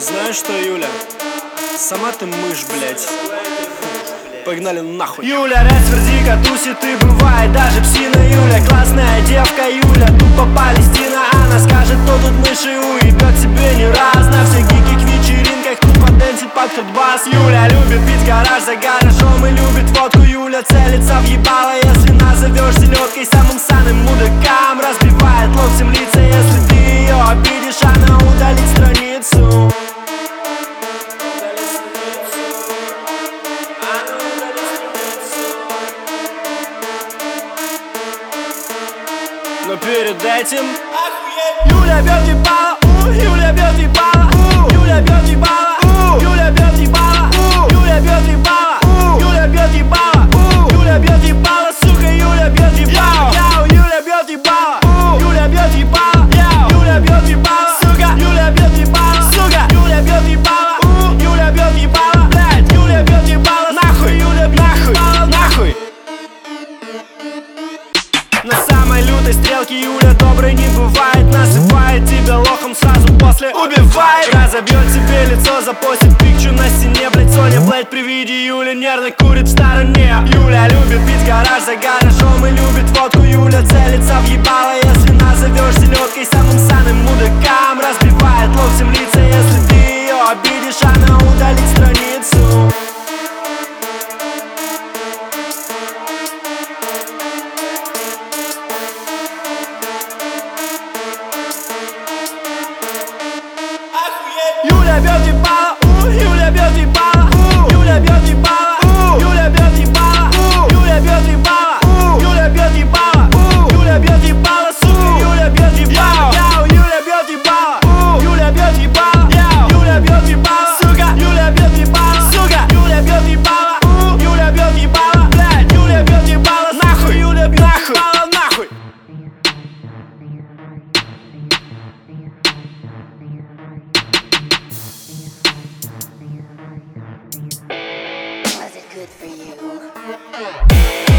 Знаешь что, Юля? Сама ты мышь, блядь. Погнали нахуй. Юля, дико тусит и бывает даже псина. Юля, классная девка Юля, тупо Палестина. Она скажет, кто тут мыши уебет тебе не раз. На всех гиких вечеринках тупо дэнсит под хот-бас. Юля любит пить гараж за гаражом и любит водку. Юля целится в ебало, если назовешь селедкой. Самым санным мудакам разбивает локтем лица. Если ты ее обидишь, она удалит страницу. Но перед этим Юля бьет ебало, Юля бьет ебало, Юля бьет ебало, Юля бьет ебало, Юля бьет ебало, Юля бьет ебало, Юля бьет ебало, сука, Юля бьет ебало, Юля бьет ебало, Юля бьет ебало, Юля бьет ебало, сука, Юля бьет ебало, сука, Юля бьет ебало, Юля бьет ебало, блядь, Юля бьет ебало, нахуй, Юля бьет ебало, нахуй. На самой лютой стрелке Юля доброй не бывает. Насыпает тебя лохом, сразу после убивает. Разобьет тебе лицо, запостит пикчу на стене. Блять, Соня, блять, при виде Юли нервно курит в стороне. Юля любит пить гараж за гаражом и любит водку. Юля целится в ебало, если назовешь селедкой. Самым санным мудакам разбивает локтем лица. Если ты ее обидишь, она удалит страницу. Юля бьет ебало, Юля бьет ебало, Юля бьет ебало, Юля бьет ебало, Юля бьет ебало, Юля бьет ебало, Юля бьет ебало, сука, Юля бьет ебало, Юля бьет ебало, Юля бьет ебало, Юля бьет ебало, сука, Юля бьет ебало, сука, Юля бьет ебало, Юля бьет ебало, блядь, Юля бьет ебало, нахуй, Юля бьет ебало, нахуй. Was it good for you?